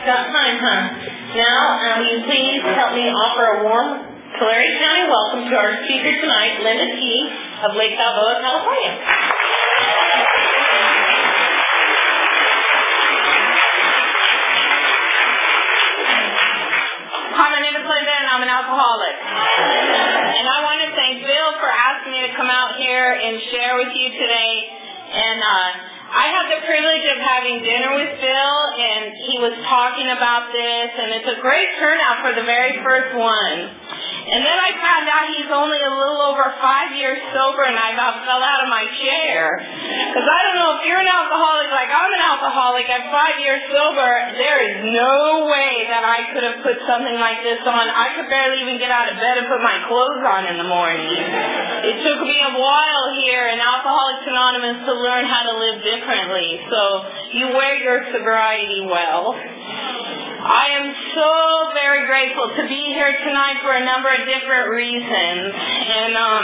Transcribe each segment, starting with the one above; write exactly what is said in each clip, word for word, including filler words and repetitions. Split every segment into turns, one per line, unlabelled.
Got time, huh? Now, um, will you please help me offer a warm Tulare County welcome to our speaker tonight, Linda T. of Lake Balboa, California. Hi, my name is Linda, and I'm an alcoholic. And I want to thank Bill for asking me to come out here and share with you today. And uh, I had the privilege of having dinner with Bill, and he was talking about this, and it's a great turnout for the very first one. And then I found out he's only a little over five years sober, and I about fell out of my chair. Because I don't know if you're an alcoholic like I'm an alcoholic at five years sober, there is no way that I could have put something like this on. I could barely even get out of bed and put my clothes on in the morning. It took me a while here in Alcoholics Anonymous to learn how to live differently. So you wear your sobriety well. I am so very grateful to be here tonight for a number of different reasons. And um,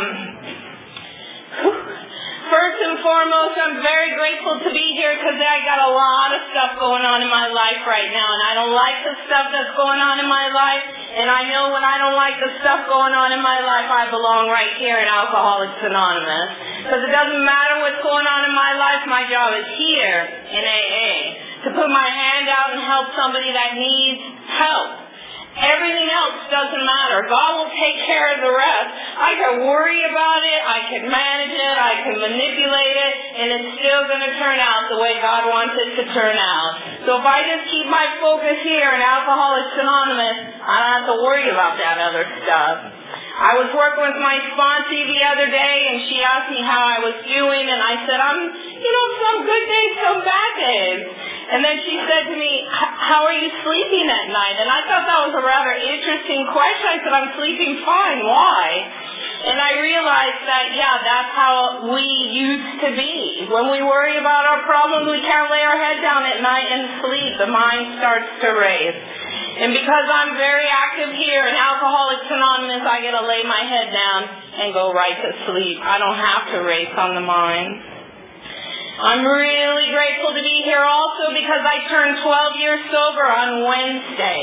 first and foremost, I'm very grateful to be here because I got a lot of stuff going on in my life right now. And I don't like the stuff that's going on in my life. And I know when I don't like the stuff going on in my life, I belong right here in Alcoholics Anonymous. Because it doesn't matter what's going on in my life, my job is here in A A. To put my hand out and help somebody that needs help. Everything else doesn't matter. God will take care of the rest. I can worry about it, I can manage it, I can manipulate it, and it's still going to turn out the way God wants it to turn out. So if I just keep my focus here in Alcoholics Anonymous, I don't have to worry about that other stuff. I was working with my sponsee the other day, and she asked me how I was doing, and I said, I'm, you know, some good days, some bad days. And then she said to me, how are you sleeping at night? And I thought that was a rather interesting question. I said, I'm sleeping fine. Why? And I realized that, yeah, that's how we used to be. When we worry about our problems, we can't lay our head down at night and sleep. The mind starts to race. And because I'm very active here in Alcoholics Anonymous, I get to lay my head down and go right to sleep. I don't have to race on the mind. I'm really grateful to be here also because I turned twelve years sober on Wednesday.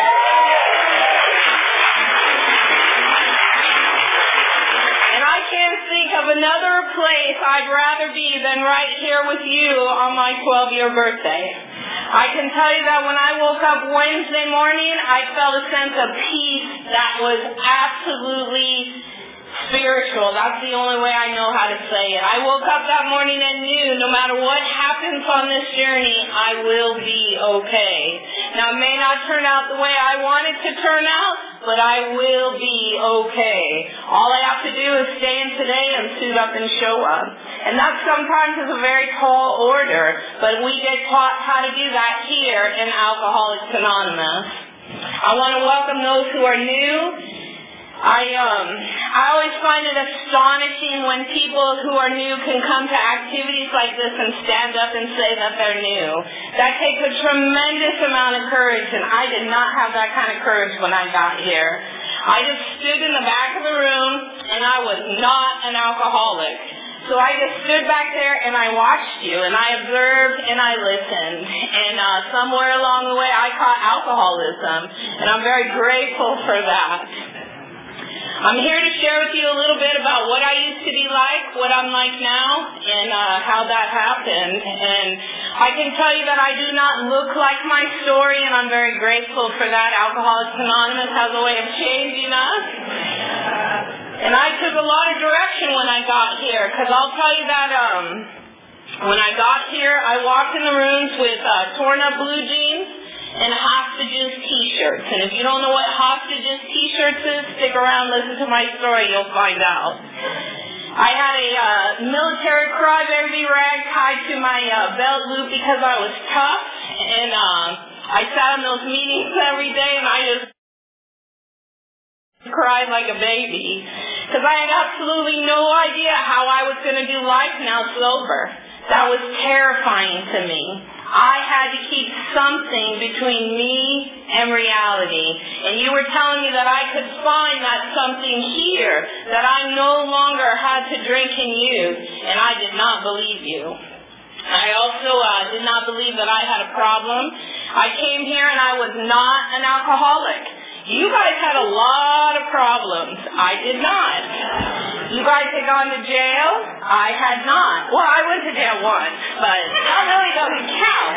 And I can't think of another place I'd rather be than right here with you on my twelve-year birthday. I can tell you that when I woke up Wednesday morning, I felt a sense of peace that was absolutely spiritual. That's the only way I know how to say it. I woke up that morning and knew no matter what happens on this journey, I will be okay. Now, it may not turn out the way I want it to turn out, but I will be okay. All I have to do is stay in today and suit up and show up. And that sometimes is a very tall order, but we get taught how to do that here in Alcoholics Anonymous. I want to welcome those who are new. I um I always find it astonishing when people who are new can come to activities like this and stand up and say that they're new. That takes a tremendous amount of courage, and I did not have that kind of courage when I got here. I just stood in the back of the room, and I was not an alcoholic. So I just stood back there and I watched you and I observed and I listened. And uh, somewhere along the way I caught alcoholism, and I'm very grateful for that. I'm here to share with you a little bit about what I used to be like, what I'm like now, and uh, how that happened. And I can tell you that I do not look like my story, and I'm very grateful for that. Alcoholics Anonymous has a way of changing us. And I took a lot of direction when I got here, because I'll tell you that um, when I got here, I walked in the rooms with uh, torn-up blue jeans and hostages t-shirts. And if you don't know what hostages t-shirts is, stick around, listen to my story, you'll find out. I had a uh, military crybaby rag tied to my uh, belt loop because I was tough, and uh, I sat in those meetings every day, and I just cried like a baby because I had absolutely no idea how I was going to do life now sober. That was terrifying to me. I had to keep something between me and reality. And you were telling me that I could find that something here, that I no longer had to drink and use, and I did not believe you. I also uh, I did not believe that I had a problem. I came here and I was not an alcoholic. You guys had a lot of problems. I did not. You guys had gone to jail. I had not. Well, I went to jail once, but that really doesn't count.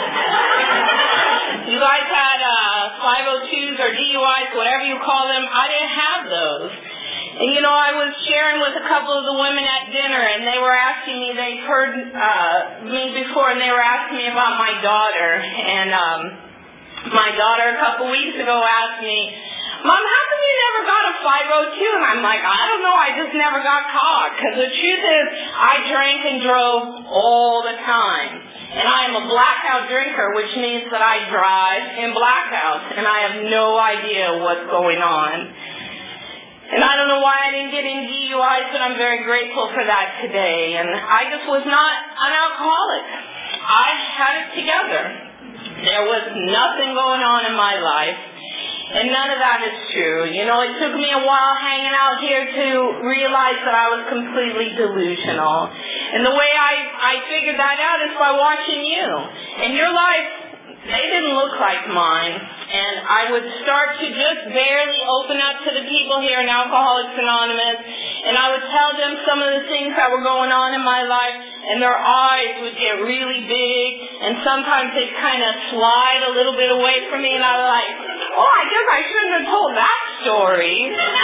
You guys had uh, five oh twos or D U Is, whatever you call them. I didn't have those. And, you know, I was sharing with a couple of the women at dinner, and they were asking me, they've heard uh, me before, and they were asking me about my daughter. And um, my daughter a couple weeks ago asked me, Mom, how come you never got a five oh two? And I'm like, I don't know, I just never got caught. Because the truth is, I drank and drove all the time. And I am a blackout drinker, which means that I drive in blackouts, and I have no idea what's going on. And I don't know why I didn't get in D U Is, but I'm very grateful for that today. And I just was not an alcoholic. I had it together. There was nothing going on in my life. And none of that is true. You know, it took me a while hanging out here to realize that I was completely delusional. And the way I, I figured that out is by watching you. And your life, they didn't look like mine. And I would start to just barely open up to the people here in Alcoholics Anonymous. And I would tell them some of the things that were going on in my life. And their eyes would get really big. And sometimes they'd kind of slide a little bit away from me. And I was like, oh, I guess I shouldn't have told that story.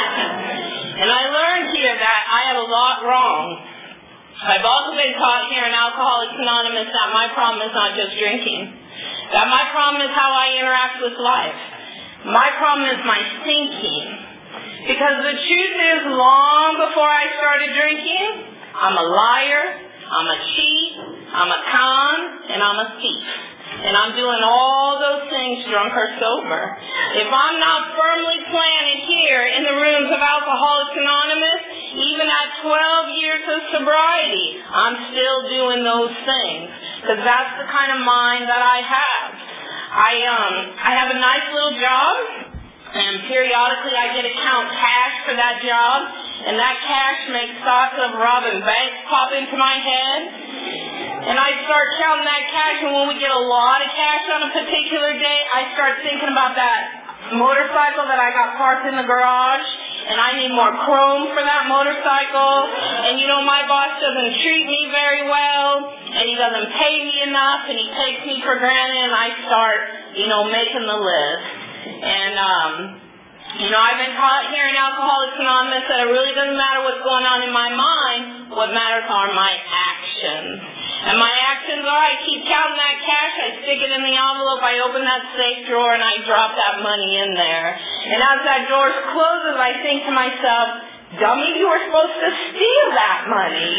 And I learned here that I had a lot wrong. I've also been taught here in Alcoholics Anonymous that my problem is not just drinking. That my problem is how I interact with life. My problem is my thinking. Because the truth is, long before I started drinking, I'm a liar, I'm a cheat, I'm a con, and I'm a thief. And I'm doing all those things drunk or sober. If I'm not firmly planted here in the rooms of Alcoholics Anonymous, even at twelve years of sobriety, I'm still doing those things. Because that's the kind of mind that I have. I um I have a nice little job, and periodically I get to count cash for that job, and that cash makes thoughts of robbing banks pop into my head. And I start counting that cash, and when we get a lot of cash on a particular day, I start thinking about that motorcycle that I got parked in the garage, and I need more chrome for that motorcycle. And, you know, my boss doesn't treat me very well, and he doesn't pay me enough, and he takes me for granted, and I start, you know, making the list. And, um, you know, I've been taught here in Alcoholics Anonymous that it really doesn't matter what's going on in my mind. What matters are my actions. And my actions are, I keep counting that cash, I stick it in the envelope, I open that safe drawer, and I drop that money in there. And as that door closes, I think to myself, dummy, you were supposed to steal that money.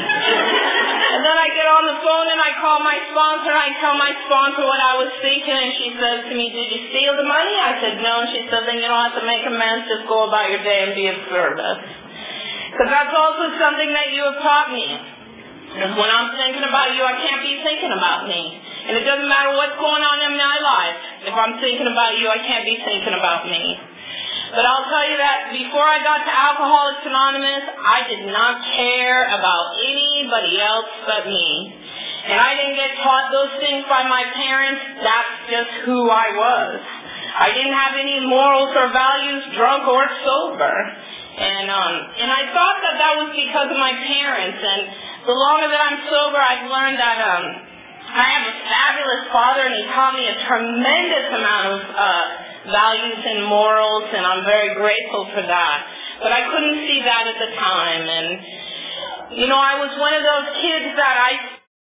And then I get on the phone and I call my sponsor, and I tell my sponsor what I was thinking, and she says to me, did you steal the money? I said, no. And she said, then you don't have to make amends, just go about your day and be of service. Because that's also something that you have taught me. Because when I'm thinking about you, I can't be thinking about me. And it doesn't matter what's going on in my life. If I'm thinking about you, I can't be thinking about me. But I'll tell you that before I got to Alcoholics Anonymous, I did not care about anybody else but me. And I didn't get taught those things by my parents. That's just who I was. I didn't have any morals or values, drunk or sober. And um, and I thought that that was because of my parents. And the longer that I'm sober, I've learned that um, I have a fabulous father, and he taught me a tremendous amount of uh, values and morals, and I'm very grateful for that. But I couldn't see that at the time. And, you know, I was one of those kids that I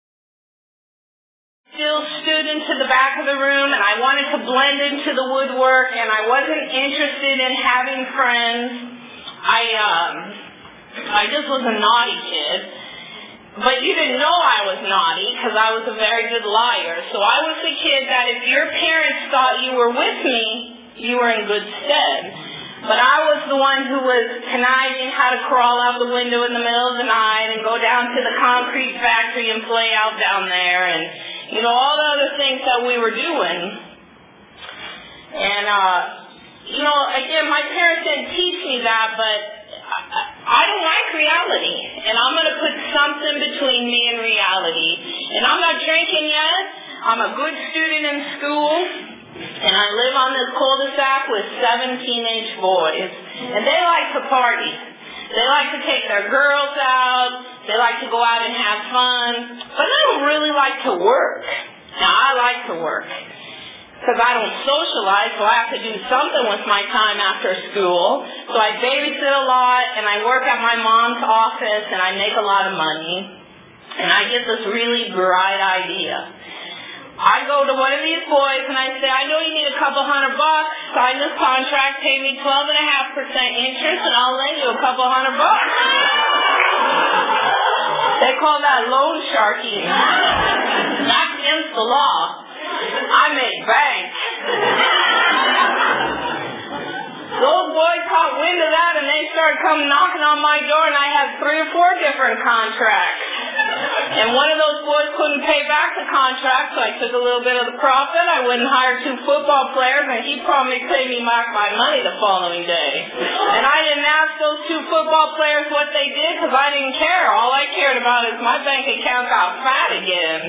still stood into the back of the room, and I wanted to blend into the woodwork, and I wasn't interested in having friends. I, um, I just was a naughty kid. But you didn't know I was naughty because I was a very good liar. So I was the kid that if your parents thought you were with me, you were in good stead. But I was the one who was conniving how to crawl out the window in the middle of the night and go down to the concrete factory and play out down there and, you know, all the other things that we were doing. And, uh, you know, again, my parents didn't teach me that, but I don't like reality, and I'm going to put something between me and reality. And I'm not drinking yet. I'm a good student in school, and I live on this cul-de-sac with seven teenage boys, and they like to party. They like to take their girls out. They like to go out and have fun, but they don't really like to work. Now, I like to work because I don't socialize, so I have to do something with my time after school. So I babysit a lot, and I work at my mom's office, and I make a lot of money. And I get this really bright idea. I go to one of these boys, and I say, I know you need a couple hundred bucks. Sign this contract, pay me twelve point five percent interest, and I'll lend you a couple hundred bucks. They call that loan sharking. That's against the law. I make bank. Those boys caught wind of that, and they started coming knocking on my door, and I had three or four different contracts. And one of those boys couldn't pay back the contract, so I took a little bit of the profit. I went and hired two football players, and he promised to pay me back my money the following day. And I didn't ask those two football players what they did because I didn't care. All I cared about is my bank account got fat again.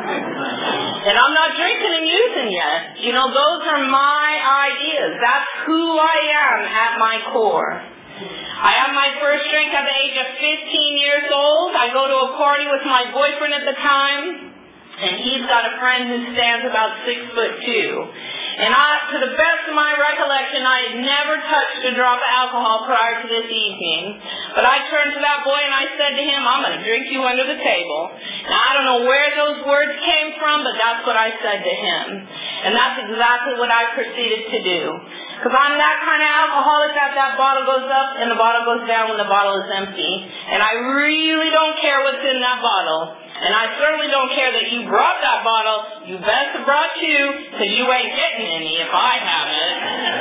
And I'm not drinking and using yet. You know, those are my ideas. That's who I am at my core. I had my first drink at the age of fifteen years old. I go to a party with my boyfriend at the time, and he's got a friend who stands about six foot two. And I, to the best of my recollection, I had never touched a drop of alcohol prior to this evening. But I turned to that boy and I said to him, I'm going to drink you under the table. Now, I don't know where those words came from, but that's what I said to him. And that's exactly what I proceeded to do. Because I'm that kind of alcoholic that that bottle goes up and the bottle goes down when the bottle is empty. And I really don't care what's in that bottle. And I certainly don't care that you brought that bottle. You best have brought two, because you ain't getting any if I have it.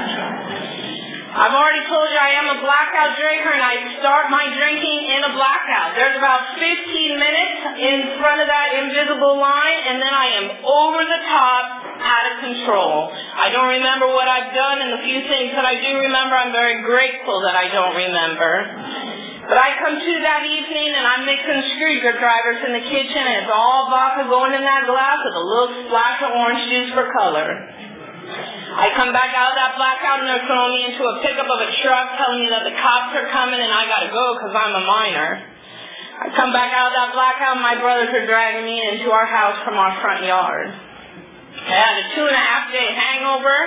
I've already told you I am a blackout drinker, and I start my drinking in a blackout. There's about fifteen minutes in front of that invisible line, and then I am over the top, out of control. I don't remember what I've done, and the few things that I do remember, I'm very grateful that I don't remember. But I come to that evening, and I'm mixing screwdrivers in the kitchen, and it's all vodka going in that glass with a little splash of orange juice for color. I come back out of that blackout, and they're throwing me into a pickup of a truck, telling me that the cops are coming, and I got to go because I'm a minor. I come back out of that blackout, and my brothers are dragging me into our house from our front yard. I had a two and a half day hangover.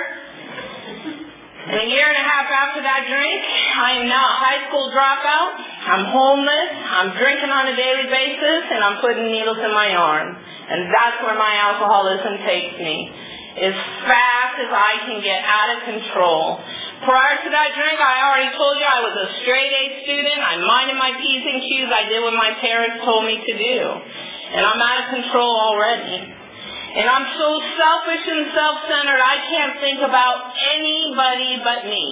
And a year and a half after that drink, I am now a high school dropout. I'm homeless. I'm drinking on a daily basis, and I'm putting needles in my arm. And that's where my alcoholism takes me, as fast as I can get out of control. Prior to that drink, I already told you I was a straight-A student. I minded my P's and Q's. I did what my parents told me to do. And I'm out of control already. And I'm so selfish and self-centered, I can't think about anybody but me.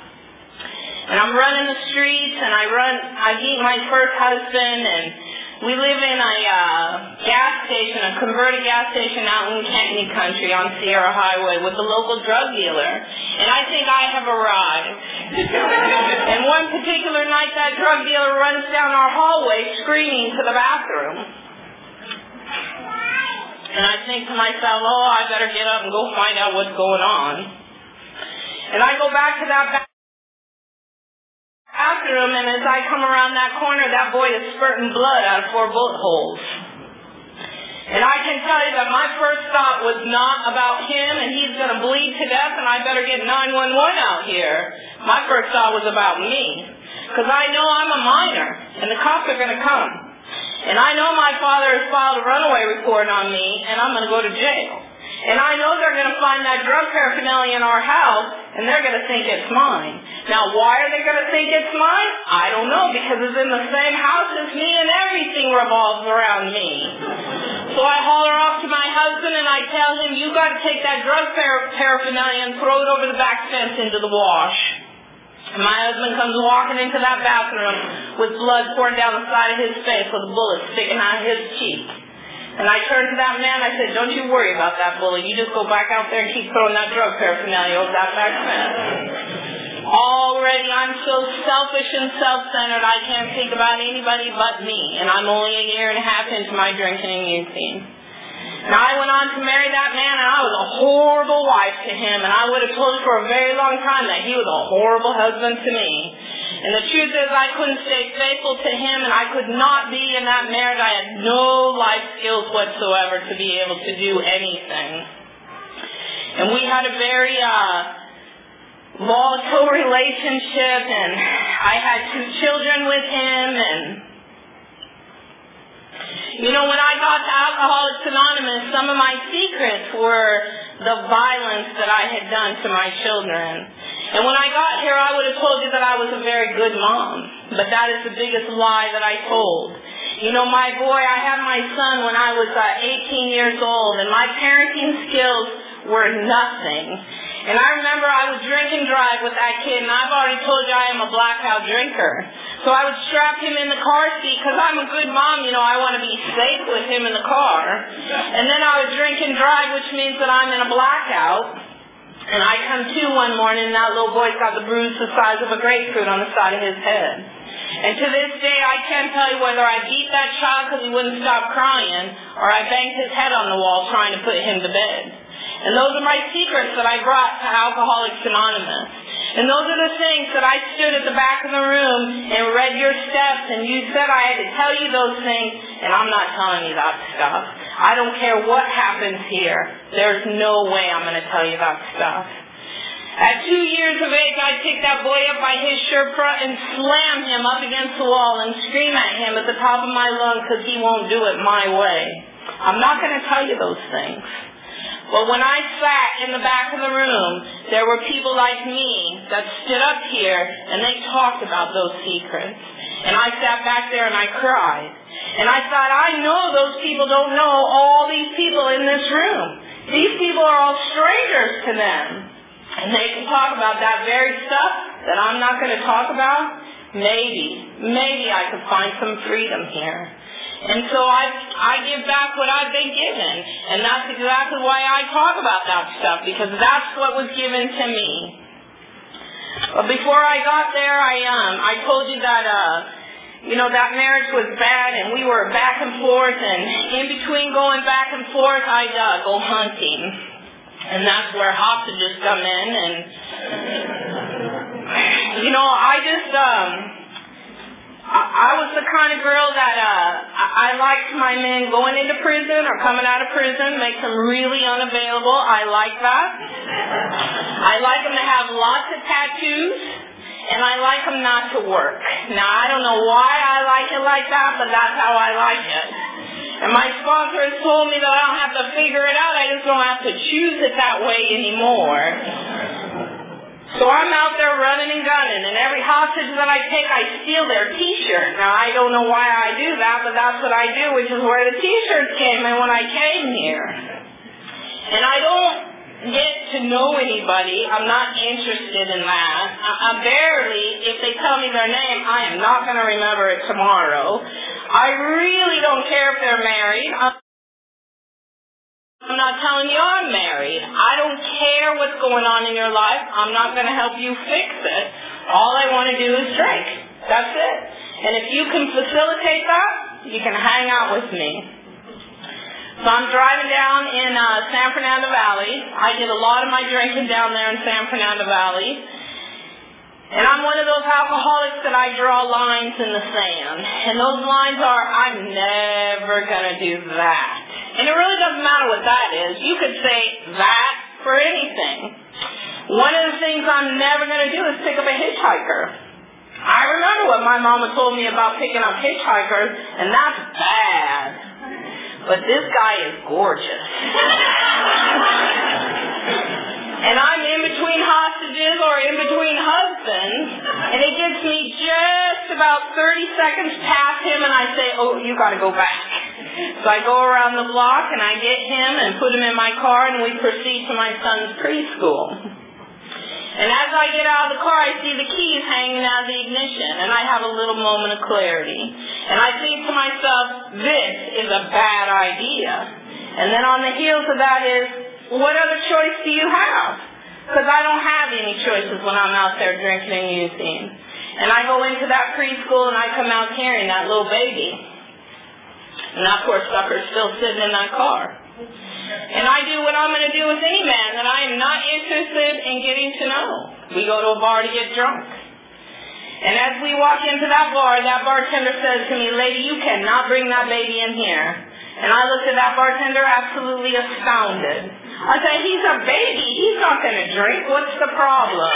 And I'm running the streets, and I run, I meet my first husband, and we live in a uh, gas station, a converted gas station out in Kentney Country on Sierra Highway with a local drug dealer. And I think I have arrived. And one particular night, that drug dealer runs down our hallway screaming to the bathroom. And I think to myself, oh, I better get up and go find out what's going on. And I go back to that bathroom, and as I come around that corner, that boy is spurting blood out of four bullet holes. And I can tell you that my first thought was not about him, and he's going to bleed to death, and I better get nine one one out here. My first thought was about me, because I know I'm a minor, and the cops are going to come. And I know my father has filed a runaway report on me, and I'm going to go to jail. And I know they're going to find that drug paraphernalia in our house, and they're going to think it's mine. Now, why are they going to think it's mine? I don't know, because it's in the same house as me, and everything revolves around me. So I holler off to my husband, and I tell him, you got to take that drug par- paraphernalia and throw it over the back fence into the wash. And my husband comes walking into that bathroom with blood pouring down the side of his face with a bullet sticking out of his cheek. And I turned to that man, I said, don't you worry about that bullet. You just go back out there and keep throwing that drug paraphernalia over that back fence. Already I'm so selfish and self-centered, I can't think about anybody but me. And I'm only a year and a half into my drinking and using. Now, I went on to marry that life to him, and I would have told you for a very long time that he was a horrible husband to me. And the truth is, I couldn't stay faithful to him, and I could not be in that marriage. I had no life skills whatsoever to be able to do anything. And we had a very uh, volatile relationship, and I had two children with him, and you know, when I got to Alcoholics Anonymous, some of my secrets were the violence that I had done to my children. And when I got here, I would have told you that I was a very good mom. But that is the biggest lie that I told. You know, my boy, I had my son when I was uh, eighteen years old, and my parenting skills were nothing. And I remember I would drink and drive with that kid, and I've already told you I am a blackout drinker. So I would strap him in the car seat, because I'm a good mom, you know, I want to be safe with him in the car. And then I would drink and drive, which means that I'm in a blackout. And I come to one morning, and that little boy's got the bruise the size of a grapefruit on the side of his head. And to this day, I can't tell you whether I beat that child because he wouldn't stop crying, or I banged his head on the wall trying to put him to bed. And those are my secrets that I brought to Alcoholics Anonymous. And those are the things that I stood at the back of the room and read your steps, and you said I had to tell you those things, and I'm not telling you that stuff. I don't care what happens here. There's no way I'm going to tell you that stuff. At two years of age, I'd pick that boy up by his shirt front and slam him up against the wall and scream at him at the top of my lungs because he won't do it my way. I'm not going to tell you those things. But when I sat in the back of the room, there were people like me that stood up here and they talked about those secrets. And I sat back there and I cried. And I thought, I know those people don't know all these people in this room. These people are all strangers to them. And they can talk about that very stuff that I'm not going to talk about. Maybe, maybe I could find some freedom here. And so I I give back what I've been given. And that's exactly why I talk about that stuff, because that's what was given to me. But before I got there, I um I told you that uh you know that marriage was bad, and we were back and forth, and in between going back and forth, I'd uh, go hunting. And that's where hostages come in, and you know, I just um I was the kind of girl that uh, I liked my men going into prison or coming out of prison, makes them really unavailable. I like that. I like them to have lots of tattoos, and I like them not to work. Now, I don't know why I like it like that, but that's how I like it. And my sponsor has told me that I don't have to figure it out. I just don't have to choose it that way anymore. So I'm out there running and gunning, and every hostage that I take, I steal their T-shirt. Now, I don't know why I do that, but that's what I do, which is where the T-shirts came in when I came here. And I don't get to know anybody. I'm not interested in that. I, I barely, if they tell me their name, I am not going to remember it tomorrow. I really don't care if they're married. I'm I'm not telling you I'm married. I don't care what's going on in your life. I'm not going to help you fix it. All I want to do is drink. That's it. And if you can facilitate that, you can hang out with me. So I'm driving down in uh, San Fernando Valley. I did a lot of my drinking down there in San Fernando Valley. And I'm one of those alcoholics that I draw lines in the sand. And those lines are, I'm never going to do that. And it really doesn't matter what that is. You could say that for anything. One of the things I'm never going to do is pick up a hitchhiker. I remember what my mama told me about picking up hitchhikers, and that's bad. But this guy is gorgeous. And I'm in between hostages or in between husbands, and it gets me just about thirty seconds past him, and I say, oh, you got to go back. So I go around the block, and I get him and put him in my car, and we proceed to my son's preschool. And as I get out of the car, I see the keys hanging out of the ignition, and I have a little moment of clarity. And I think to myself, this is a bad idea. And then on the heels of that is, what other choice do you have? Because I don't have any choices when I'm out there drinking and using. And I go into that preschool, and I come out carrying that little baby. And that poor sucker's still sitting in that car. And I do what I'm going to do with any man that I am not interested in getting to know. We go to a bar to get drunk. And as we walk into that bar, that bartender says to me, "Lady, you cannot bring that baby in here." And I looked at that bartender absolutely astounded. I said, "He's a baby. He's not going to drink. What's the problem?"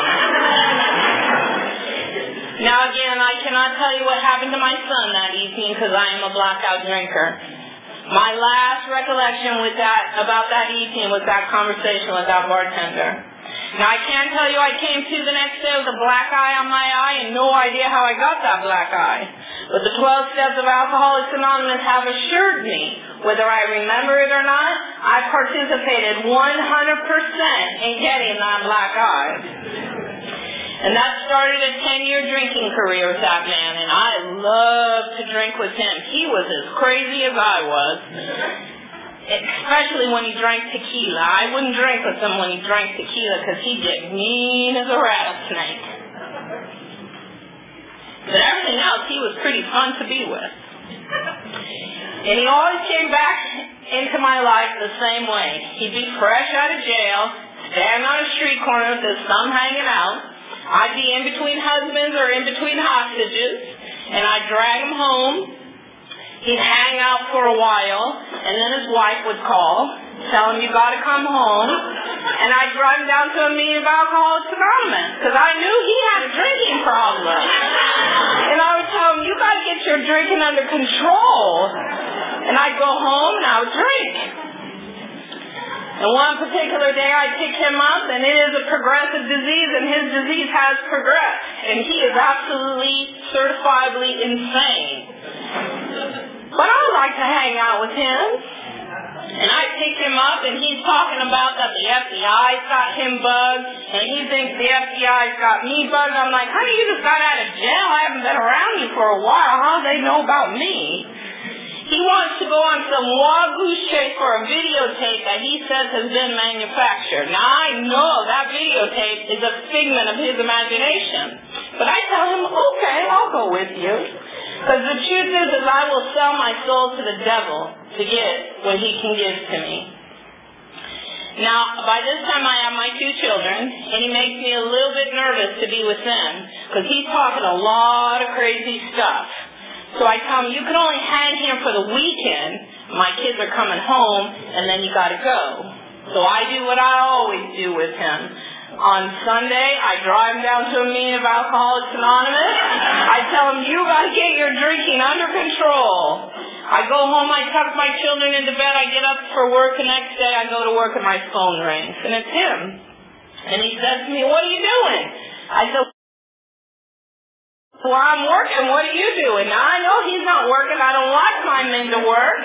Now again, I cannot tell you what happened to my son that evening because I am a blackout drinker. My last recollection with that about that evening was that conversation with that bartender. Now I can tell you I came to the next day with a black eye on my eye and no idea how I got that black eye. But the twelve steps of Alcoholics Anonymous have assured me, whether I remember it or not, I participated one hundred percent in getting that black eye. And that started a ten-year drinking career with that man, and I loved to drink with him. He was as crazy as I was, especially when he drank tequila. I wouldn't drink with him when he drank tequila because he'd get mean as a rattlesnake. But everything else, he was pretty fun to be with. And he always came back into my life the same way. He'd be fresh out of jail, standing on a street corner with his thumb hanging out. I'd be in between husbands or in between hostages, and I'd drag him home. He'd hang out for a while, and then his wife would call, tell him, "You got to come home." And I'd drive him down to a meeting of Alcoholics Anonymous, because I knew he had a drinking problem. And I would tell him, "You got to get your drinking under control." And I'd go home, and I would drink. And one particular day I picked him up, and it is a progressive disease, and his disease has progressed. And he is absolutely, certifiably insane. But I like to hang out with him. And I picked him up, and he's talking about that the F B I's got him bugged, and he thinks the F B I's got me bugged. I'm like, "Honey, you just got out of jail. I haven't been around you for a while. How do they know about me?" He wants to go on some wild goose chase for a videotape that he says has been manufactured. Now, I know that videotape is a figment of his imagination. But I tell him, "Okay, I'll go with you." Because the truth is, is I will sell my soul to the devil to get what he can give to me. Now, by this time I have my two children, and he makes me a little bit nervous to be with them because he's talking a lot of crazy stuff. So I tell him, "You can only hang here for the weekend. My kids are coming home, and then you got to go." So I do what I always do with him. On Sunday, I drive him down to a meeting of Alcoholics Anonymous. I tell him, "You got to get your drinking under control." I go home, I tuck my children into bed, I get up for work the next day, I go to work and my phone rings, and it's him. And he says to me, "What are you doing?" I said, "Well, I'm working. What are you doing?" Now, I know he's not working. I don't like my men to work.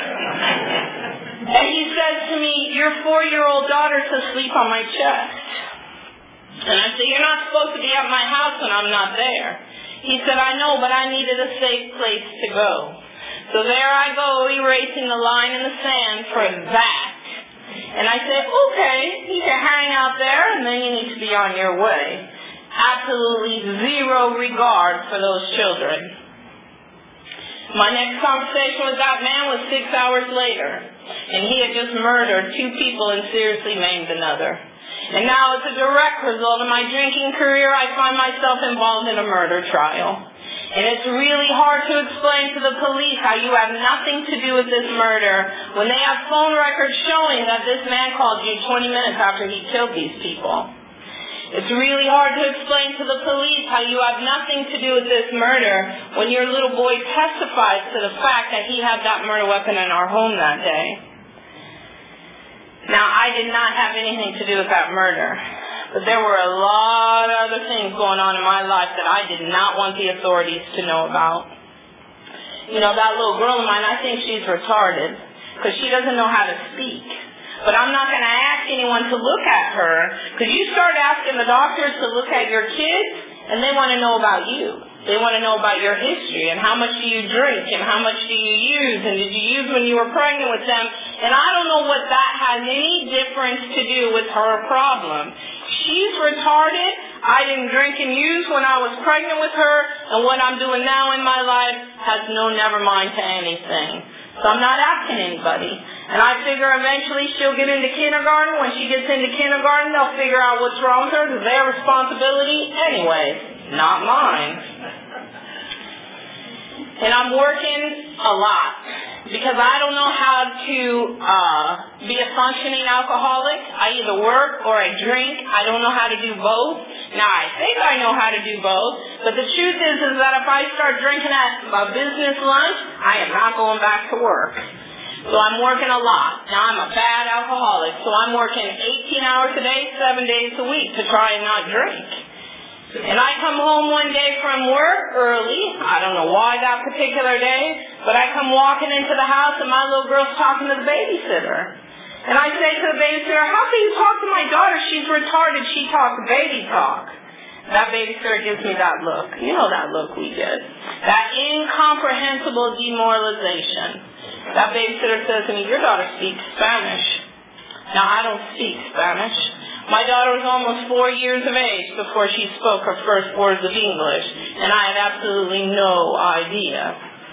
And he says to me, "Your four-year-old daughter's asleep on my chest." And I said, "You're not supposed to be at my house when I'm not there." He said, "I know, but I needed a safe place to go." So there I go, erasing the line in the sand for that. And I said, "Okay, you can hang out there, and then you need to be on your way." Absolutely zero regard for those children. My next conversation with that man was six hours later, and he had just murdered two people and seriously maimed another. And now, as a direct result of my drinking career, I find myself involved in a murder trial. And it's really hard to explain to the police how you have nothing to do with this murder when they have phone records showing that this man called you twenty minutes after he killed these people. It's really hard to explain to the police how you have nothing to do with this murder when your little boy testifies to the fact that he had that murder weapon in our home that day. Now, I did not have anything to do with that murder, but there were a lot of other things going on in my life that I did not want the authorities to know about. You know, that little girl of mine, I think she's retarded because she doesn't know how to speak. But I'm not going to ask anyone to look at her, because you start asking the doctors to look at your kids, and they want to know about you. They want to know about your history, and how much do you drink, and how much do you use, and did you use when you were pregnant with them. And I don't know what that has any difference to do with her problem. She's retarded. I didn't drink and use when I was pregnant with her, and what I'm doing now in my life has no never mind to anything. So I'm not asking anybody. And I figure eventually she'll get into kindergarten. When she gets into kindergarten, they'll figure out what's wrong with her. It's their responsibility anyway, not mine. And I'm working a lot because I don't know how to uh, be a functioning alcoholic. I either work or I drink. I don't know how to do both. Now, I think I know how to do both, but the truth is, is that if I start drinking at a business lunch, I am not going back to work. So I'm working a lot. Now, I'm a bad alcoholic, so I'm working eighteen hours a day, seven days a week to try and not drink. And I come home one day from work early. I don't know why that particular day, but I come walking into the house and my little girl's talking to the babysitter. And I say to the babysitter, how can you talk to my daughter? She's retarded. She talks baby talk. That babysitter gives me that look. You know that look we get. That incomprehensible demoralization. That babysitter says to me, your daughter speaks Spanish. Now, I don't speak Spanish. My daughter was almost four years of age before she spoke her first words of English, and I had absolutely no idea.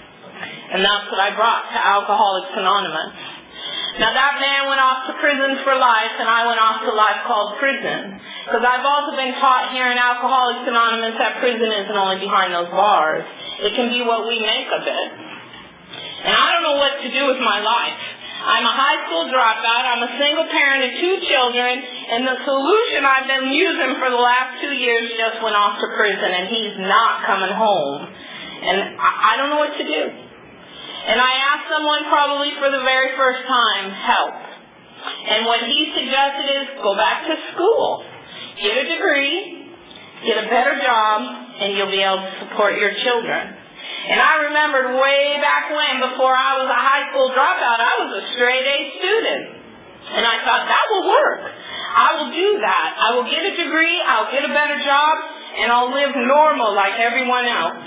And that's what I brought to Alcoholics Anonymous. Now, that man went off to prison for life, and I went off to life called prison. Because I've also been taught here in Alcoholics Anonymous that prison isn't only behind those bars. It can be what we make of it. And I don't know what to do with my life. I'm a high school dropout. I'm a single parent of two children, and the solution I've been using for the last two years just went off to prison, and he's not coming home. And I don't know what to do. And I asked someone probably for the very first time, help. And what he suggested is go back to school, get a degree, get a better job, and you'll be able to support your children. And I remembered way back when, before I was a high school dropout, I was a straight-A student. And I thought, that will work. I will do that. I will get a degree, I'll get a better job, and I'll live normal like everyone else.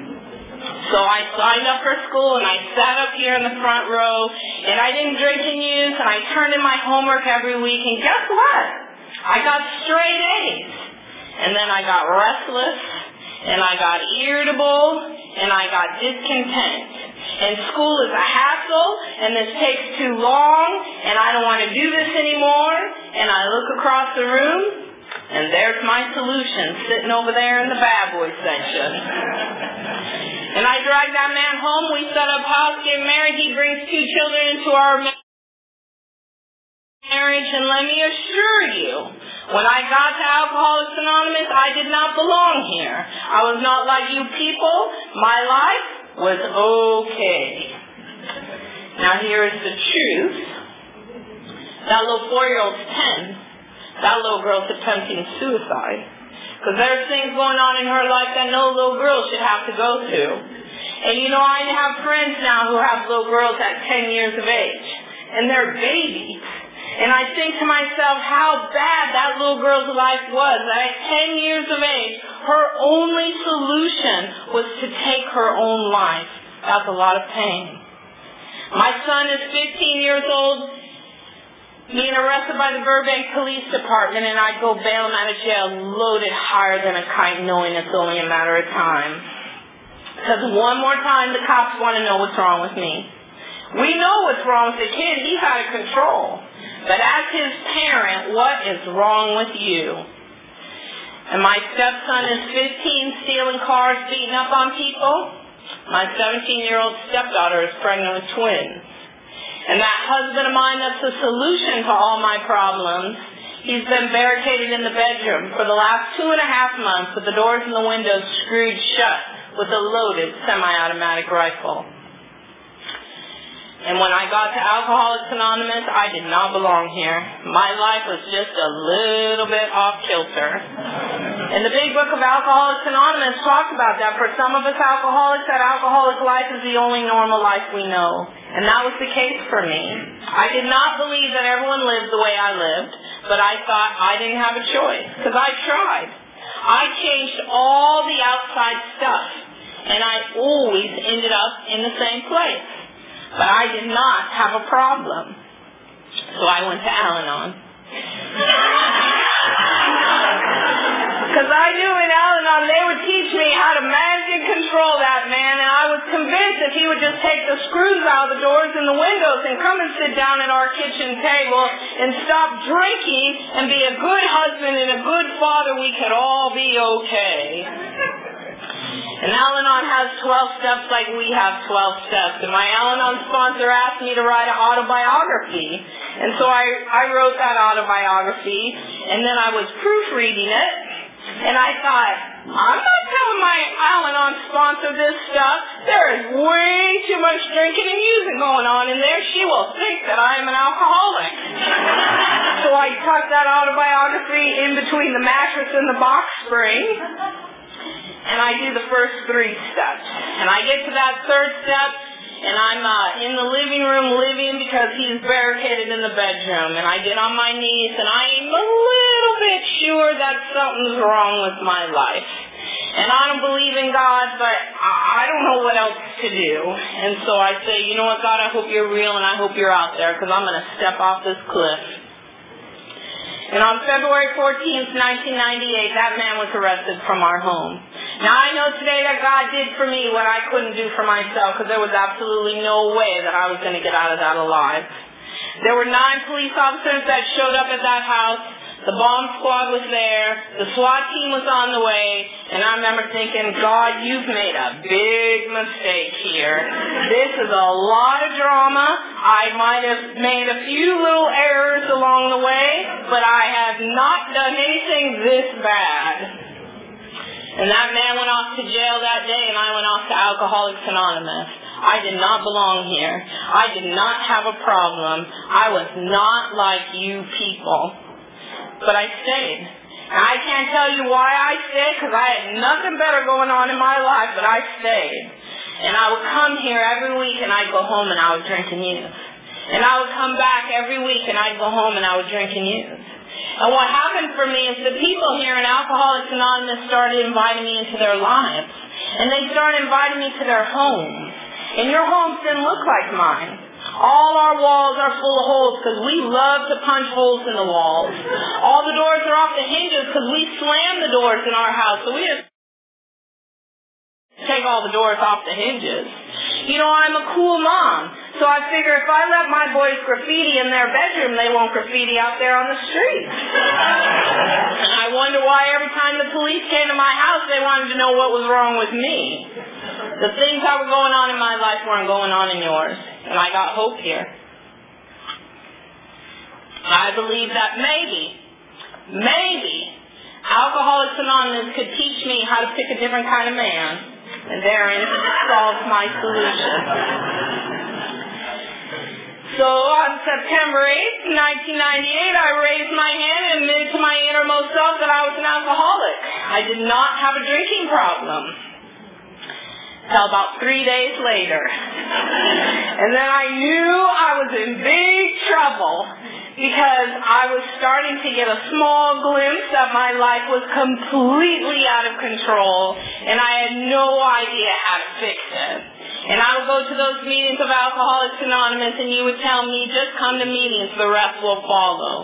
So I signed up for school, and I sat up here in the front row, and I didn't drink and use, and I turned in my homework every week, and guess what? I got straight A's. And then I got restless, and I got irritable, and I got discontent. And school is a hassle, and this takes too long, and I don't want to do this anymore. And I look across the room, and there's my solution sitting over there in the bad boy section. And I drag that man home. We set up house, get married. He brings two children into our marriage, and let me assure you, when I got to Alcoholics Anonymous, I did not belong here. I was not like you people. My life was okay. Now here is the truth. That little four-year-old's ten. That little girl's attempting suicide. Because there's things going on in her life that no little girl should have to go through. And you know, I have friends now who have little girls at ten years of age. And they're babies. And I think to myself how bad that little girl's life was. That at ten years of age, her only solution was to take her own life. That's a lot of pain. My son is fifteen years old, being arrested by the Burbank Police Department, and I go bail him out of jail loaded higher than a kite, knowing it's only a matter of time. Because one more time, the cops want to know what's wrong with me. We know what's wrong with the kid. He's out of control. But as his parent, what is wrong with you? And my stepson is fifteen, stealing cars, beating up on people. My seventeen-year-old stepdaughter is pregnant with twins. And that husband of mine that's the solution to all my problems, he's been barricaded in the bedroom for the last two and a half months with the doors and the windows screwed shut with a loaded semi-automatic rifle. And when I got to Alcoholics Anonymous, I did not belong here. My life was just a little bit off kilter. And the big book of Alcoholics Anonymous talks about that. For some of us alcoholics, that alcoholic life is the only normal life we know. And that was the case for me. I did not believe that everyone lived the way I lived, but I thought I didn't have a choice, because I tried. I changed all the outside stuff, and I always ended up in the same place. But I did not have a problem. So I went to Al-Anon. Because I knew in Al-Anon they would teach me how to manage and control that man, and I was convinced if he would just take the screws out of the doors and the windows and come and sit down at our kitchen table and stop drinking and be a good husband and a good father, we could all be okay. And Al-Anon has twelve steps like we have twelve steps. And my Al-Anon sponsor asked me to write an autobiography. And so I, I wrote that autobiography, and then I was proofreading it, and I thought, I'm not telling my Al-Anon sponsor this stuff. There is way too much drinking and music going on in there. She will think that I am an alcoholic. So I tucked that autobiography in between the mattress and the box spring, and I do the first three steps. And I get to that third step, and I'm uh, in the living room living because he's barricaded in the bedroom. And I get on my knees, and I'm a little bit sure that something's wrong with my life. And I don't believe in God, but I don't know what else to do. And so I say, you know what, God, I hope you're real, and I hope you're out there, because I'm going to step off this cliff. And on February fourteenth, nineteen ninety-eight, that man was arrested from our home. Now, I know today that God did for me what I couldn't do for myself, because there was absolutely no way that I was going to get out of that alive. There were nine police officers that showed up at that house. The bomb squad was there. The SWAT team was on the way. And I remember thinking, God, you've made a big mistake here. This is a lot of drama. I might have made a few little errors along the way, but I have not done anything this bad. And that man went off to jail that day, and I went off to Alcoholics Anonymous. I did not belong here. I did not have a problem. I was not like you people. But I stayed. And I can't tell you why I stayed, because I had nothing better going on in my life, but I stayed. And I would come here every week, and I'd go home, and I would drink and use. And I would come back every week, and I'd go home, and I would drink and use. And what happened for me is the people here in Alcoholics Anonymous started inviting me into their lives. And they started inviting me to their homes. And your homes didn't look like mine. All our walls are full of holes because we love to punch holes in the walls. All the doors are off the hinges because we slam the doors in our house. So we just take all the doors off the hinges. You know, I'm a cool mom. So I figure if I let my boys graffiti in their bedroom, they won't graffiti out there on the street. And I wonder why every time the police came to my house, they wanted to know what was wrong with me. The things that were going on in my life weren't going on in yours. And I got hope here. I believe that maybe, maybe, Alcoholics Anonymous could teach me how to pick a different kind of man, and therein solves my solution. So on September eighth, nineteen ninety-eight, I raised my hand and admitted to my innermost self that I was an alcoholic. I did not have a drinking problem. Until about three days later. And then I knew I was in big trouble because I was starting to get a small glimpse that my life was completely out of control and I had no idea how to fix it. And I would go to those meetings of Alcoholics Anonymous and you would tell me, just come to meetings, the rest will follow.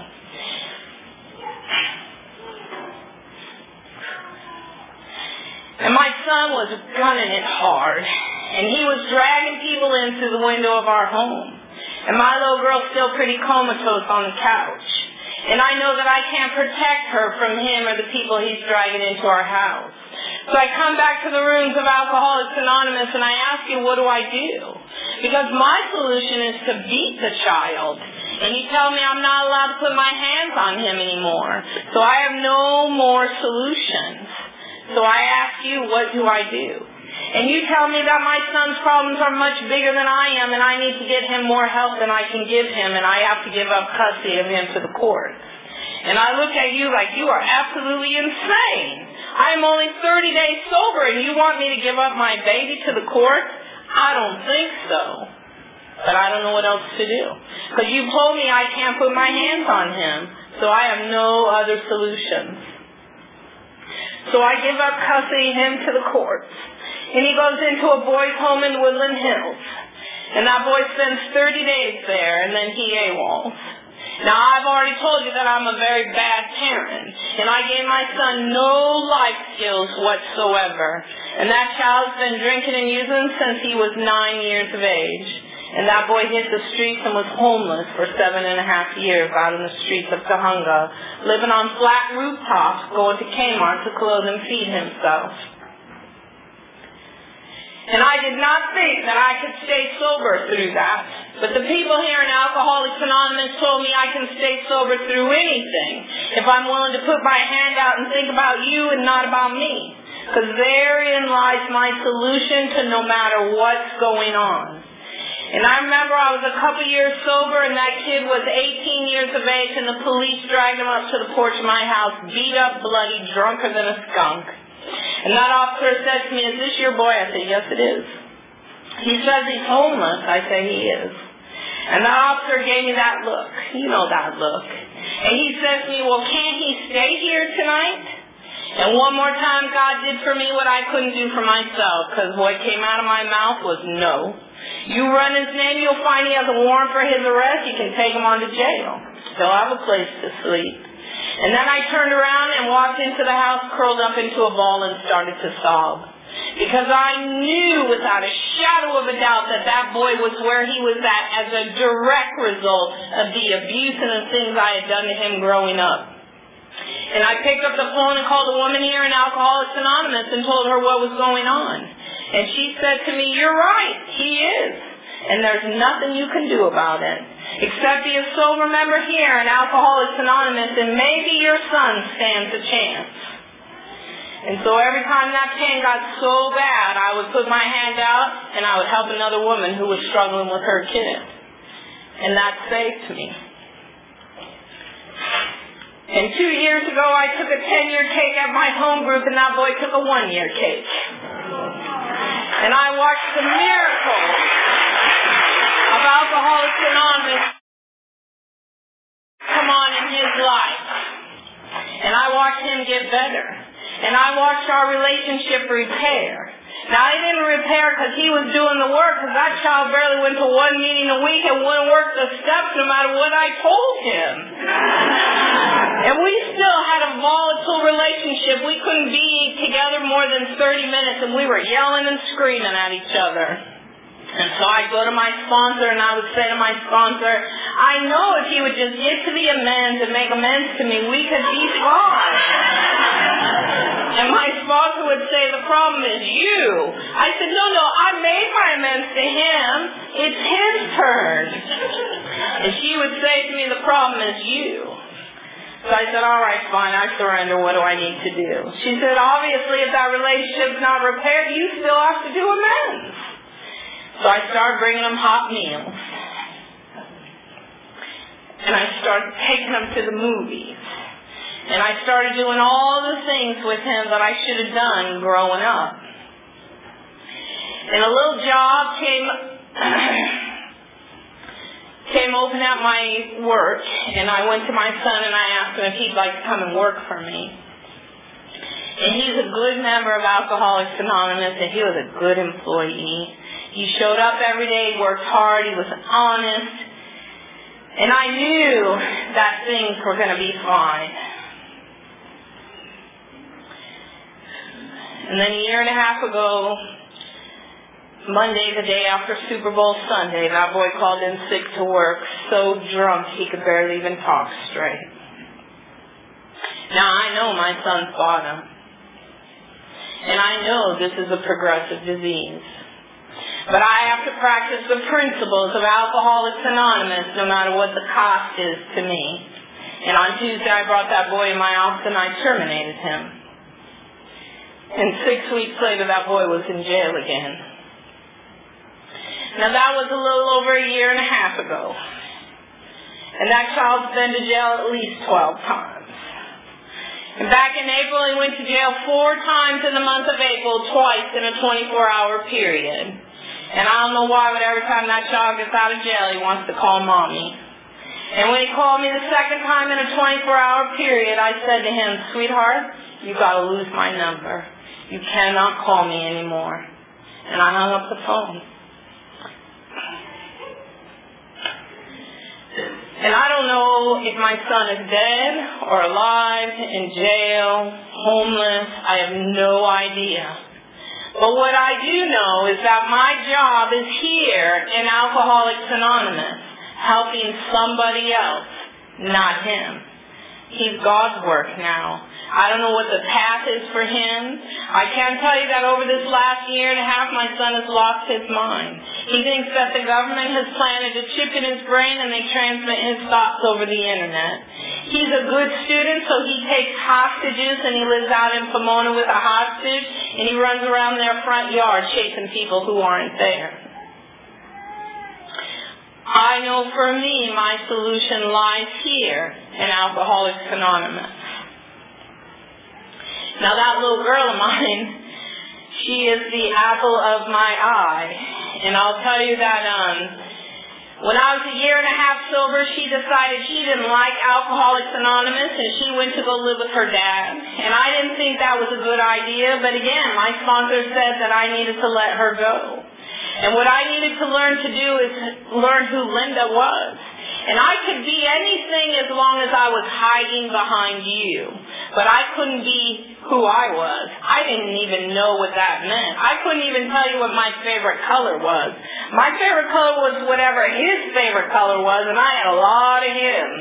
And my son was gunning it hard. And he was dragging people in through the window of our home. And my little girl's still pretty comatose on the couch. And I know that I can't protect her from him or the people he's dragging into our house. So I come back to the rooms of Alcoholics Anonymous and I ask you, what do I do? Because my solution is to beat the child. And you tell me I'm not allowed to put my hands on him anymore. So I have no more solutions. So I ask you, what do I do? And you tell me that my son's problems are much bigger than I am and I need to get him more help than I can give him and I have to give up custody of him to the court. And I look at you like you are absolutely insane. I am only thirty days sober and you want me to give up my baby to the court? I don't think so. But I don't know what else to do. Because you told me I can't put my hands on him. So I have no other solutions. So I give up custody of him to the courts. And he goes into a boys' home in Woodland Hills. And that boy spends thirty days there, and then he AWOLs. Now, I've already told you that I'm a very bad parent, and I gave my son no life skills whatsoever. And that child's been drinking and using since he was nine years of age. And that boy hit the streets and was homeless for seven and a half years out in the streets of Tujunga, living on flat rooftops, going to Kmart to clothe and feed himself. And I did not think that I could stay sober through that. But the people here in Alcoholics Anonymous told me I can stay sober through anything if I'm willing to put my hand out and think about you and not about me. Because therein lies my solution to no matter what's going on. And I remember I was a couple years sober, and that kid was eighteen years of age, and the police dragged him up to the porch of my house, beat up, bloody, drunker than a skunk. And that officer said to me, "Is this your boy?" I said, "Yes, it is." He says he's homeless. I say he is. And the officer gave me that look. You know that look. And he says to me, "Well, can't he stay here tonight?" And one more time, God did for me what I couldn't do for myself, because what came out of my mouth was no. You run his name, you'll find he has a warrant for his arrest. You can take him on to jail. He'll have a place to sleep. And then I turned around and walked into the house, curled up into a ball, and started to sob. Because I knew without a shadow of a doubt that that boy was where he was at as a direct result of the abuse and the things I had done to him growing up. And I picked up the phone and called a woman here in Alcoholics Anonymous and told her what was going on. And she said to me, "You're right, he is. And there's nothing you can do about it. Except be a sober member here in Alcoholics Anonymous, and maybe your son stands a chance." And so every time that pain got so bad, I would put my hand out and I would help another woman who was struggling with her kid. And that saved me. And two years ago, I took a ten-year cake at my home group, and that boy took a one-year cake. And I watched the miracle of Alcoholics Anonymous come on in his life. And I watched him get better. And I watched our relationship repair. Now, he didn't repair because he was doing the work, because that child barely went to one meeting a week and wouldn't work the steps no matter what I told him. And we still had a volatile relationship. We couldn't be together more than thirty minutes, and we were yelling and screaming at each other. And so I'd go to my sponsor, and I would say to my sponsor, "I know if he would just get to the amends and make amends to me, we could be fine." And my sponsor would say, "The problem is you." I said, "No, no, I made my amends to him. It's his turn." And she would say to me, "The problem is you." So I said, "All right, fine, I surrender. What do I need to do?" She said, "Obviously, if that relationship's not repaired, you still have to do amends." So I started bringing him hot meals. And I started taking him to the movies. And I started doing all the things with him that I should have done growing up. And a little job came came open at my work, and I went to my son and I asked him if he'd like to come and work for me. And he's a good member of Alcoholics Anonymous, and he was a good employee. He showed up every day, worked hard, he was honest, and I knew that things were going to be fine. And then a year and a half ago, Monday, the day after Super Bowl Sunday, that boy called in sick to work, so drunk he could barely even talk straight. Now, I know my son's bottom, and I know this is a progressive disease. But I have to practice the principles of Alcoholics Anonymous no matter what the cost is to me. And on Tuesday, I brought that boy in my office and I terminated him. And six weeks later, that boy was in jail again. Now, that was a little over a year and a half ago. And that child's been to jail at least twelve times. And back in April, he went to jail four times in the month of April, twice in a twenty-four hour period. And I don't know why, but every time that child gets out of jail, he wants to call Mommy. And when he called me the second time in a twenty-four hour period, I said to him, "Sweetheart, you got to lose my number. You cannot call me anymore." And I hung up the phone. And I don't know if my son is dead or alive, in jail, homeless. I have no idea. But what I do know is that my job is here in Alcoholics Anonymous, helping somebody else, not him. He's God's work now. I don't know what the path is for him. I can tell you that over this last year and a half, my son has lost his mind. He thinks that the government has planted a chip in his brain and they transmit his thoughts over the internet. He's a good student, so he takes hostages and he lives out in Pomona with a hostage, and he runs around their front yard chasing people who aren't there. I know for me, my solution lies here in Alcoholics Anonymous. Now that little girl of mine, she is the apple of my eye. And I'll tell you that um, when I was a year and a half sober, she decided she didn't like Alcoholics Anonymous, and she went to go live with her dad. And I didn't think that was a good idea, but again, my sponsor said that I needed to let her go. And what I needed to learn to do is learn who Linda was. And I could be anything as long as I was hiding behind you. But I couldn't be who I was. I didn't even know what that meant. I couldn't even tell you what my favorite color was. My favorite color was whatever his favorite color was, and I had a lot of hymns.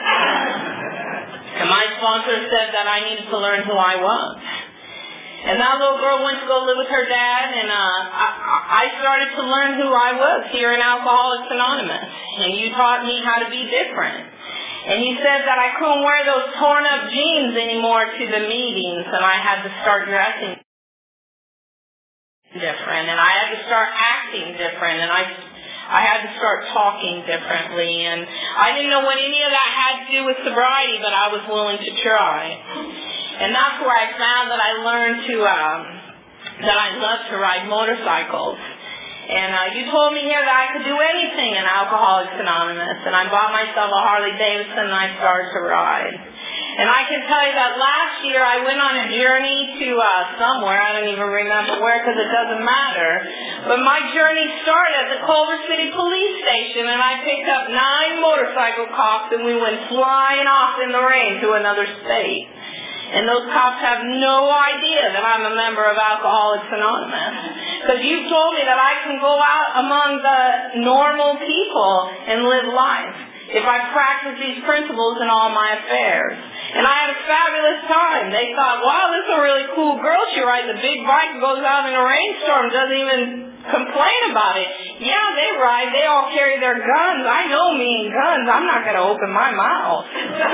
And my sponsor said that I needed to learn who I was. And that little girl went to go live with her dad, and uh, I, I started to learn who I was here in Alcoholics Anonymous. And you taught me how to be different. And you said that I couldn't wear those torn up jeans anymore to the meetings, and I had to start dressing different, and I had to start acting different, and I I had to start talking differently. And I didn't know what any of that had to do with sobriety, but I was willing to try. And that's where I found that I learned to, um, that I love to ride motorcycles. And uh, you told me here that I could do anything in Alcoholics Anonymous. And I bought myself a Harley Davidson and I started to ride. And I can tell you that last year I went on a journey to uh, somewhere. I don't even remember where because it doesn't matter. But my journey started at the Culver City Police Station, and I picked up nine motorcycle cops and we went flying off in the rain to another state. And those cops have no idea that I'm a member of Alcoholics Anonymous. Because you've told me that I can go out among the normal people and live life if I practice these principles in all my affairs. And I had a fabulous time. They thought, wow, this is a really cool girl. She rides a big bike and goes out in a rainstorm, doesn't even complain about it. Yeah, they ride. They all carry their guns. I know me and guns. I'm not going to open my mouth.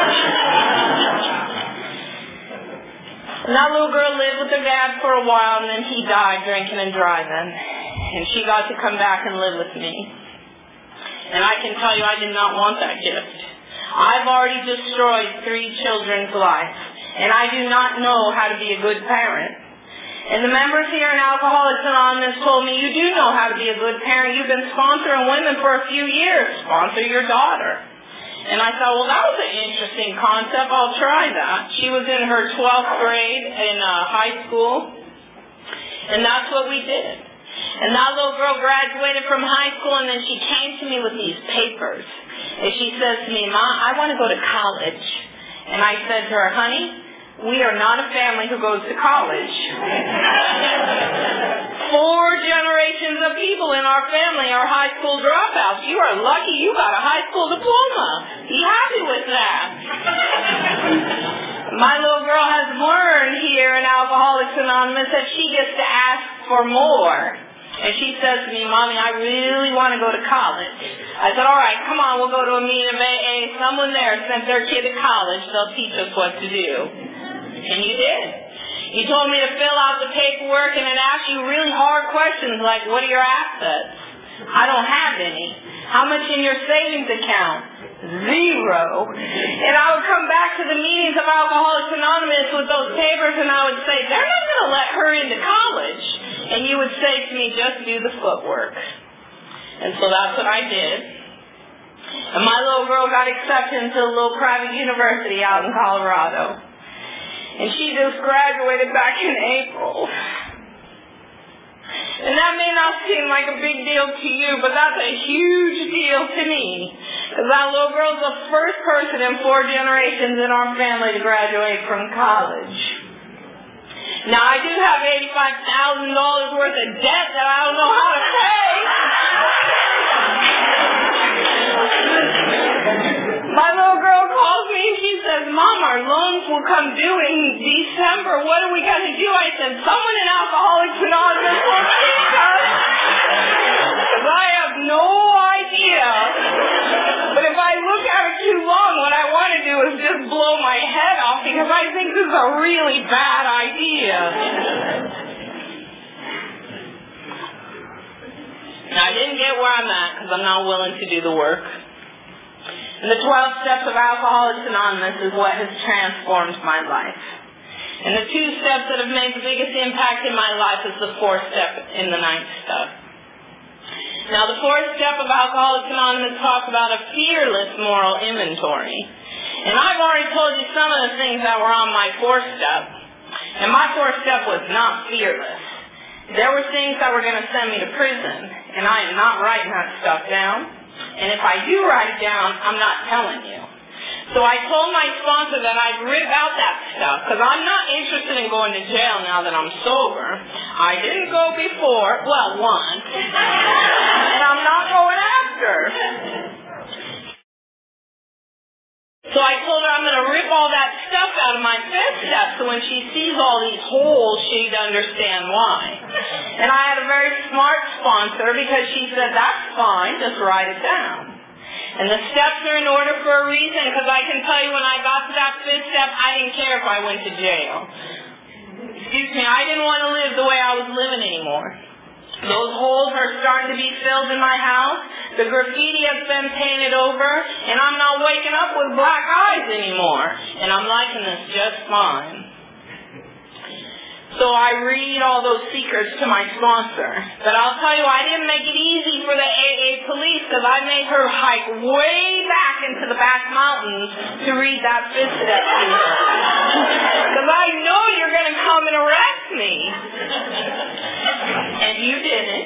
And that little girl lived with her dad for a while, and then he died drinking and driving. And she got to come back and live with me. And I can tell you I did not want that gift. I've already destroyed three children's lives, and I do not know how to be a good parent. And the members here in Alcoholics Anonymous told me, you do know how to be a good parent. You've been sponsoring women for a few years. Sponsor your daughter. And I thought, well, that was an interesting concept. I'll try that. She was in her twelfth grade in uh, high school, and that's what we did. And that little girl graduated from high school, and then she came to me with these papers. And she says to me, Mom, I want to go to college. And I said to her, honey, we are not a family who goes to college. Four generations of people in our family are high school dropouts. You are lucky you got a high school diploma. Be happy with that. My little girl has learned here in Alcoholics Anonymous that she gets to ask for more. And she says to me, Mommy, I really want to go to college. I said, all right, come on, we'll go to a meeting of A A. Someone there sent their kid to college. They'll teach us what to do. And you did. You told me to fill out the paperwork, and it asked you really hard questions like, what are your assets? I don't have any. How much in your savings account? Zero. And I would come back to the meetings of Alcoholics Anonymous with those papers, and I would say, they're not going to let her into college. And you would say to me, just do the footwork. And so that's what I did. And my little girl got accepted into a little private university out in Colorado. And she just graduated back in April. And that may not seem like a big deal to you, but that's a huge deal to me. Because that little girl's the first person in four generations in our family to graduate from college. Now, I do have eighty-five thousand dollars worth of debt that I don't know how to pay. My little girl calls me and she says, Mom, our loans will come due in December. What are we going to do? I said, someone in Alcoholics Anonymous will teach us. Because I have no idea. But if I look at it too long, what I want to do is just blow my head off because I think this is a really bad idea. Now, I didn't get where I'm at because I'm not willing to do the work. And the twelve steps of Alcoholics Anonymous is what has transformed my life. And the two steps that have made the biggest impact in my life is the fourth step in the ninth step. Now, the fourth step of Alcoholics Anonymous talks about a fearless moral inventory. And I've already told you some of the things that were on my fourth step. And my fourth step was not fearless. There were things that were going to send me to prison, and I am not writing that stuff down. And if I do write it down, I'm not telling you. So I told my sponsor that I'd rip out that stuff, because I'm not interested in going to jail now that I'm sober. I didn't go before, well, once, and I'm not going after. So I told her I'm going to rip all that stuff out of my fifth step, so when she sees all these holes, she'd understand why. And I had a very smart sponsor because she said, that's fine, just write it down. And the steps are in order for a reason, because I can tell you when I got to that fifth step, I didn't care if I went to jail. Excuse me, I didn't want to live the way I was living anymore. Those holes are starting to be filled in my house. The graffiti has been painted over, and I'm not waking up with black eyes anymore. And I'm liking this just fine. So I read all those secrets to my sponsor. But I'll tell you, I didn't make it easy for the A A police because I made her hike way back into the back mountains to read that fifth step to her. Because I know you're going to come and arrest me. And you didn't.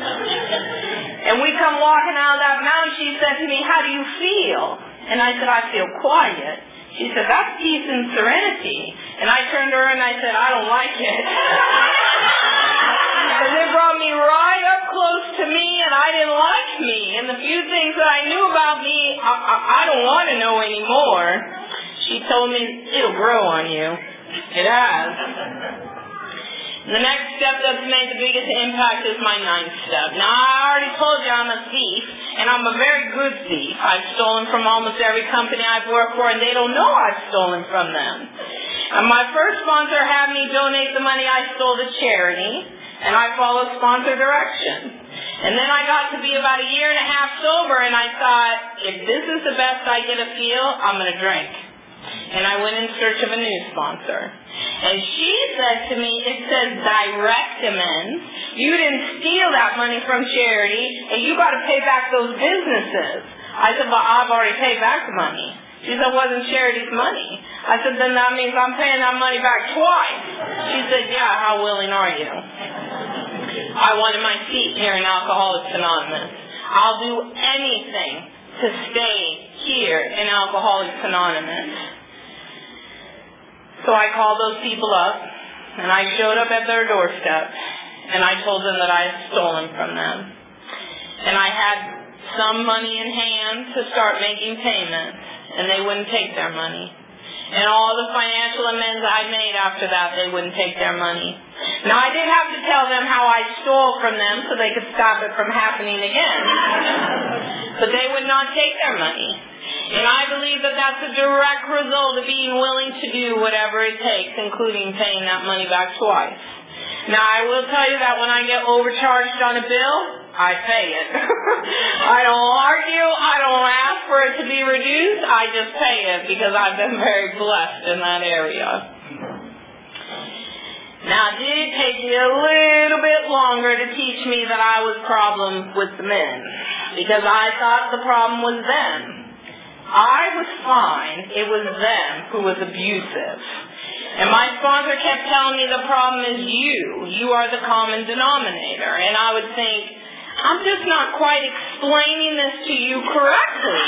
And we come walking out of that mountain, she said to me, how do you feel? And I said, I feel quiet. She said, that's peace and serenity. And I turned to her and I said, I don't like it. Because it brought me right up close to me and I didn't like me. And the few things that I knew about me, I, I, I don't want to know anymore. She told me, it'll grow on you. It has. The next step that's made the biggest impact is my ninth step. Now, I already told you I'm a thief, and I'm a very good thief. I've stolen from almost every company I've worked for, and they don't know I've stolen from them. And my first sponsor had me donate the money I stole to charity, and I followed sponsor direction. And then I got to be about a year and a half sober, and I thought, if this is the best I get to feel, I'm going to drink. And I went in search of a new sponsor. And she said to me, it says direct amends. You didn't steal that money from charity, and you got to pay back those businesses. I said, well, I've already paid back the money. She said, it wasn't charity's money. I said, then that means I'm paying that money back twice. She said, yeah, how willing are you? I wanted my seat here in Alcoholics Anonymous. I'll do anything to stay here in Alcoholics Anonymous. So I called those people up, and I showed up at their doorstep, and I told them that I had stolen from them. And I had some money in hand to start making payments, and they wouldn't take their money. And all the financial amends I made after that, they wouldn't take their money. Now, I did have to tell them how I stole from them so they could stop it from happening again. But they would not take their money. And I believe that that's a direct result of being willing to do whatever it takes, including paying that money back twice. Now, I will tell you that when I get overcharged on a bill, I pay it. I don't argue. I don't ask for it to be reduced. I just pay it because I've been very blessed in that area. Now, did it take me a little bit longer to teach me that I was problem with the men? Because I thought the problem was them. I was fine. It was them who was abusive. And my sponsor kept telling me the problem is you. You are the common denominator. And I would think, I'm just not quite explaining this to you correctly.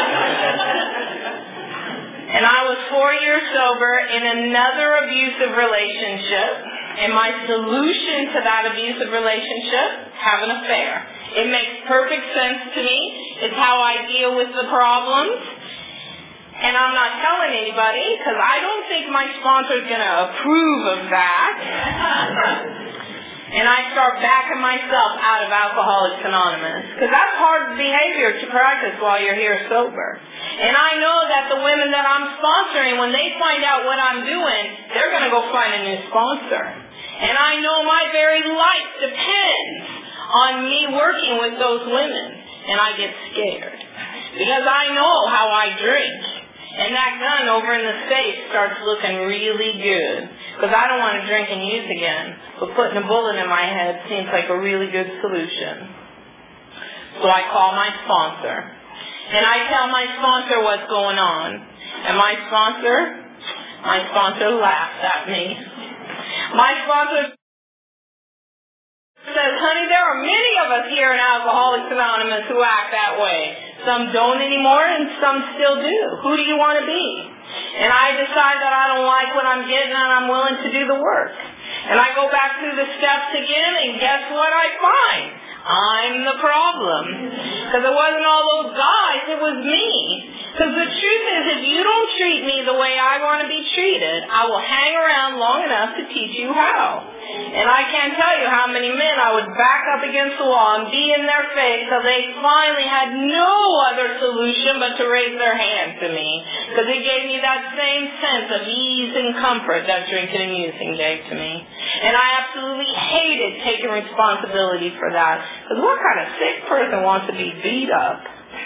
And I was four years sober in another abusive relationship. And my solution to that abusive relationship, have an affair. It makes perfect sense to me. It's how I deal with the problems. And I'm not telling anybody because I don't think my sponsor is going to approve of that. And I start backing myself out of Alcoholics Anonymous because that's hard behavior to practice while you're here sober. And I know that the women that I'm sponsoring, when they find out what I'm doing, they're going to go find a new sponsor. And I know my very life depends on me working with those women. And I get scared because I know how I drink. And that gun over in the safe starts looking really good because I don't want to drink and use again. But putting a bullet in my head seems like a really good solution. So I call my sponsor. And I tell my sponsor what's going on. And my sponsor, my sponsor laughs at me. My sponsor says, honey, there are many of us here in Alcoholics Anonymous who act that way. Some don't anymore and some still do. Who do you want to be? And I decide that I don't like what I'm getting and I'm willing to do the work. And I go back through the steps again and guess what I find? I'm the problem. Because it wasn't all those guys, it was me. Because the truth is, if you don't treat me the way I want to be treated, I will hang around long enough to teach you how. And I can't tell you how many men I would back up against the wall and be in their face till they finally had no other solution but to raise their hand to me. Because it gave me that same sense of ease and comfort that drinking and using gave to me. And I absolutely hated taking responsibility for that. Because what kind of sick person wants to be beat up?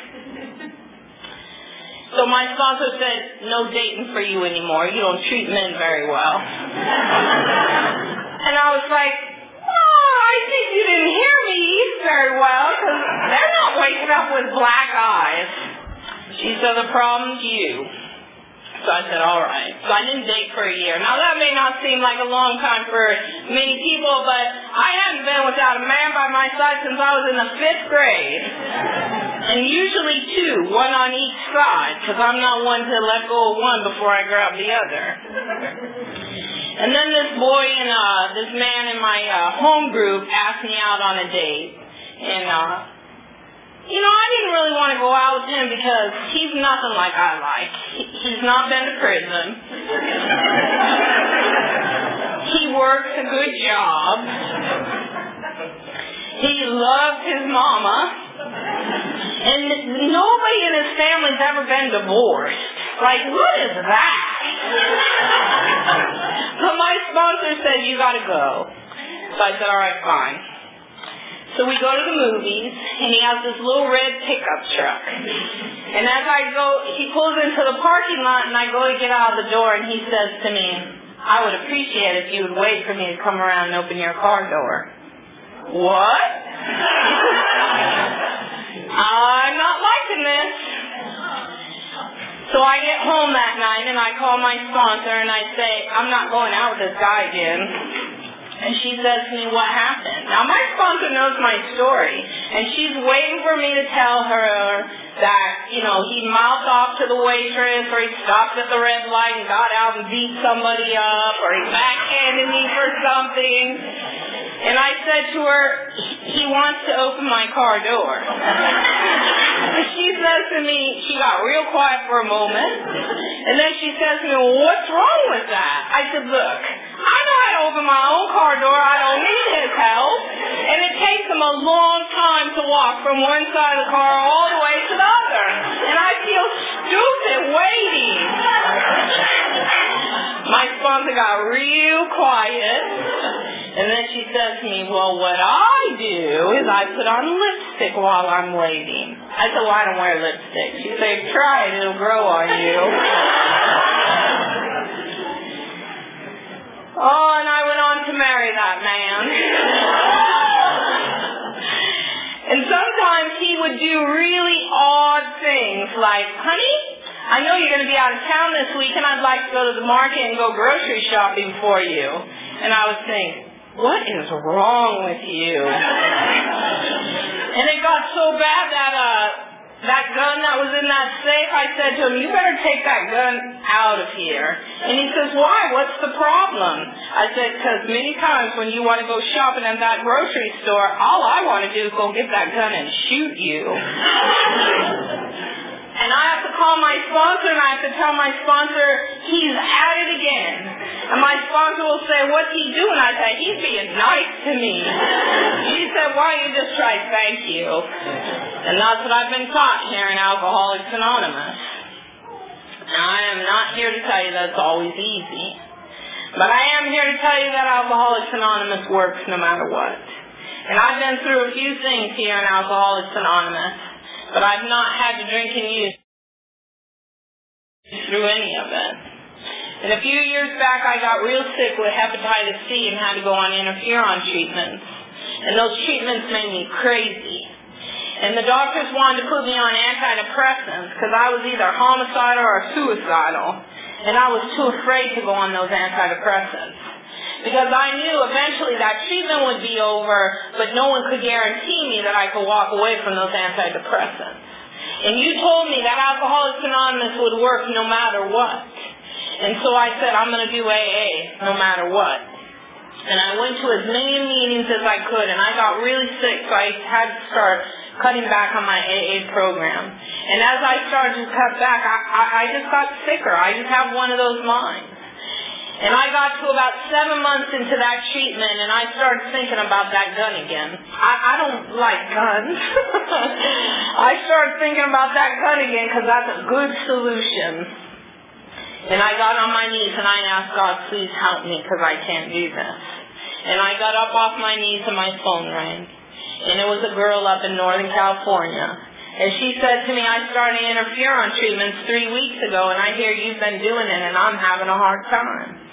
So my sponsor said, no dating for you anymore. You don't treat men very well. And I was like, oh, I think you didn't hear me very well because they're not waking up with black eyes. She said, the problem's you. So I said, all right. So I didn't date for a year. Now that may not seem like a long time for many people, but I hadn't been without a man by my side since I was in the fifth grade. And usually two, one on each side, because I'm not one to let go of one before I grab the other. And then this boy and uh, this man in my uh, home group asked me out on a date. And, uh, you know, I didn't really want to go out with him because he's nothing like I like. He, he's not been to prison. He works a good job. He loves his mama. And nobody in his family's ever been divorced. Like, what is that? So my sponsor said, you got to go. So I said, all right, fine. So we go to the movies, and he has this little red pickup truck. And as I go, he pulls into the parking lot, and I go to get out of the door, and he says to me, I would appreciate it if you would wait for me to come around and open your car door. What? I'm not liking this. So I get home that night, and I call my sponsor, and I say, I'm not going out with this guy again. And she says to me, what happened? Now, my sponsor knows my story, and she's waiting for me to tell her that, you know, he mouthed off to the waitress, or he stopped at the red light and got out and beat somebody up, or he backhanded me for something. And I said to her, he wants to open my car door. And she says to me, she got real quiet for a moment, and then she says to me, well, what's wrong with that? I said, look, I know how to open my own car door. I don't need his help. And it takes him a long time to walk from one side of the car all the way to the other. And I feel stupid waiting. My sponsor got real quiet. And then she says to me, well, what I do is I put on lipstick while I'm waiting. I said, well, I don't wear lipstick. She said, try it. It'll grow on you. Oh, and I went on to marry that man. And sometimes he would do really odd things like, honey, I know you're going to be out of town this week, and I'd like to go to the market and go grocery shopping for you. And I was thinking, what is wrong with you? And it got so bad that uh, that gun that was in that safe, I said to him, you better take that gun out of here. And he says, why? What's the problem? I said, because many times when you want to go shopping at that grocery store, all I want to do is go get that gun and shoot you. And I have to call my sponsor, and I have to tell my sponsor, he's at it again. And my sponsor will say, what's he doing? I say, he's being nice to me. He said, why don't you just try thank you? And that's what I've been taught here in Alcoholics Anonymous. Now, I am not here to tell you that it's always easy. But I am here to tell you that Alcoholics Anonymous works no matter what. And I've been through a few things here in Alcoholics Anonymous. But I've not had to drink and use through any of it. And a few years back, I got real sick with hepatitis C and had to go on interferon treatments. And those treatments made me crazy. And the doctors wanted to put me on antidepressants because I was either homicidal or suicidal. And I was too afraid to go on those antidepressants. Because I knew eventually that treatment would be over, but no one could guarantee me that I could walk away from those antidepressants. And you told me that Alcoholics Anonymous would work no matter what. And so I said, I'm going to do A A no matter what. And I went to as many meetings as I could, and I got really sick, so I had to start cutting back on my A A program. And as I started to cut back, I, I, I just got sicker. I just have one of those minds. And I got to about seven months into that treatment, and I started thinking about that gun again. I, I don't like guns. I started thinking about that gun again because that's a good solution. And I got on my knees, and I asked God, please help me because I can't do this. And I got up off my knees, and my phone rang. And it was a girl up in Northern California. And she said to me, I started interferon treatments three weeks ago, and I hear you've been doing it, and I'm having a hard time.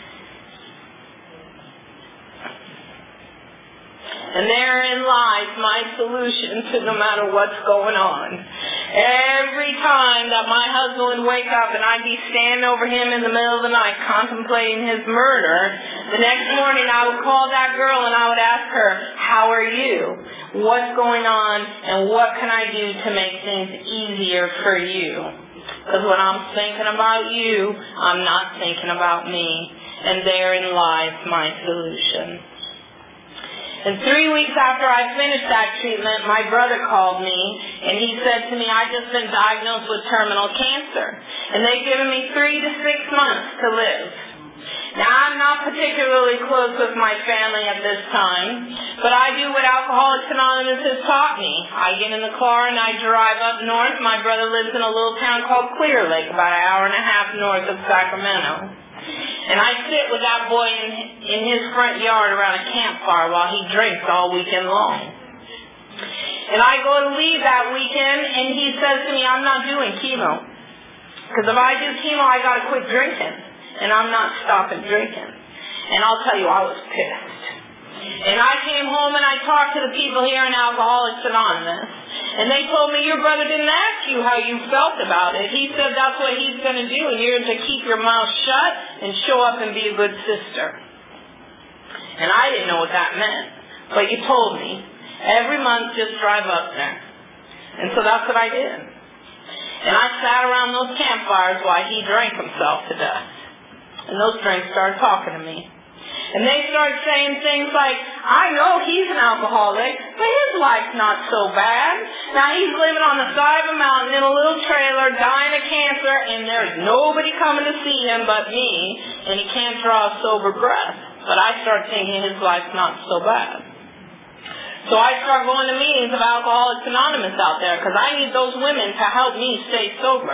And therein lies my solution to no matter what's going on. Every time that my husband would wake up and I'd be standing over him in the middle of the night contemplating his murder, the next morning I would call that girl and I would ask her, how are you? What's going on? And what can I do to make things easier for you? Because when I'm thinking about you, I'm not thinking about me. And therein lies my solution. And three weeks after I finished that treatment, my brother called me, and he said to me, I've just been diagnosed with terminal cancer, and they've given me three to six months to live. Now, I'm not particularly close with my family at this time, but I do what Alcoholics Anonymous has taught me. I get in the car and I drive up north. My brother lives in a little town called Clear Lake, about an hour and a half north of Sacramento. And I sit with that boy in, in his front yard around a campfire while he drinks all weekend long. And I go to leave that weekend, and he says to me, I'm not doing chemo. Because if I do chemo, I got to quit drinking. And I'm not stopping drinking. And I'll tell you, I was pissed. And I came home and I talked to the people here in Alcoholics Anonymous. And they told me, your brother didn't ask you how you felt about it. He said that's what he's going to do, and you're to keep your mouth shut and show up and be a good sister. And I didn't know what that meant, but you told me. Every month, just drive up there. And so that's what I did. And I sat around those campfires while he drank himself to death. And those drinks started talking to me. And they started saying things like, I know he's an alcoholic, but his life's not so bad. Now he's living on the side of a mountain in a little trailer, dying of cancer, and there's nobody coming to see him but me, and he can't draw a sober breath. But I started thinking his life's not so bad. So I started going to meetings of Alcoholics Anonymous out there, because I need those women to help me stay sober.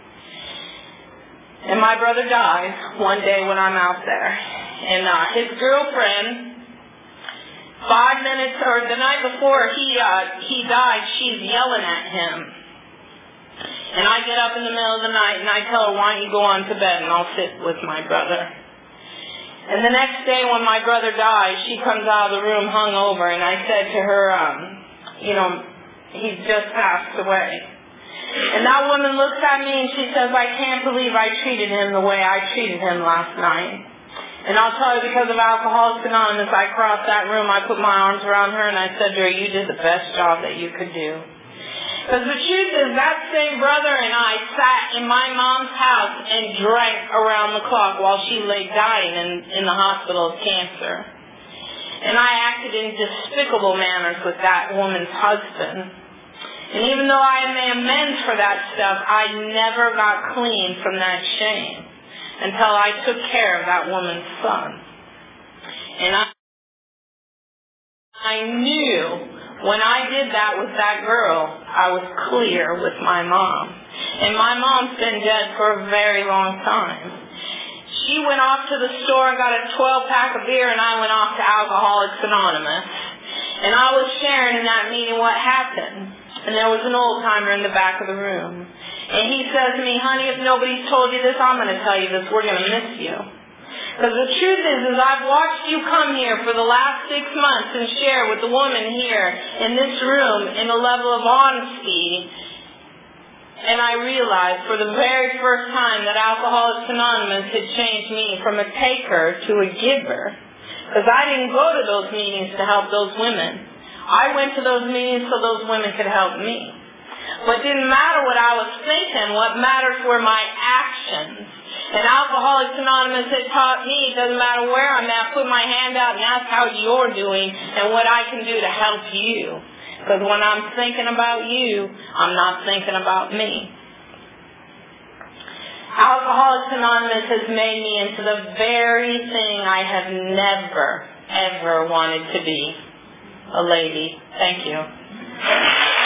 And my brother dies one day when I'm out there. And uh, his girlfriend, five minutes, or the night before he uh, he died, she's yelling at him. And I get up in the middle of the night and I tell her, why don't you go on to bed and I'll sit with my brother. And the next day when my brother dies, she comes out of the room hungover, and I said to her, um, you know, he's just passed away. And that woman looks at me and she says, I can't believe I treated him the way I treated him last night. And I'll tell you, because of Alcoholics Anonymous, I crossed that room, I put my arms around her, and I said to her, you did the best job that you could do. Because the truth is, that same brother and I sat in my mom's house and drank around the clock while she lay dying in, in the hospital of cancer. And I acted in despicable manners with that woman's husband. And even though I made amends for that stuff, I never got clean from that shame until I took care of that woman's son. And I, I knew when I did that with that girl, I was clear with my mom. And my mom's been dead for a very long time. She went off to the store and got a twelve-pack of beer, and I went off to Alcoholics Anonymous. And I was sharing in that meeting what happened. And there was an old-timer in the back of the room. And he says to me, honey, if nobody's told you this, I'm going to tell you this. We're going to miss you. Because the truth is, is I've watched you come here for the last six months and share with the woman here in this room in a level of honesty. And I realized for the very first time that Alcoholics Anonymous had changed me from a taker to a giver. Because I didn't go to those meetings to help those women. I went to those meetings so those women could help me. But it didn't matter what I was thinking. What matters were my actions. And Alcoholics Anonymous had taught me, it doesn't matter where I'm at, put my hand out and ask how you're doing and what I can do to help you. Because when I'm thinking about you, I'm not thinking about me. Alcoholics Anonymous has made me into the very thing I have never, ever wanted to be. A lady. Thank you.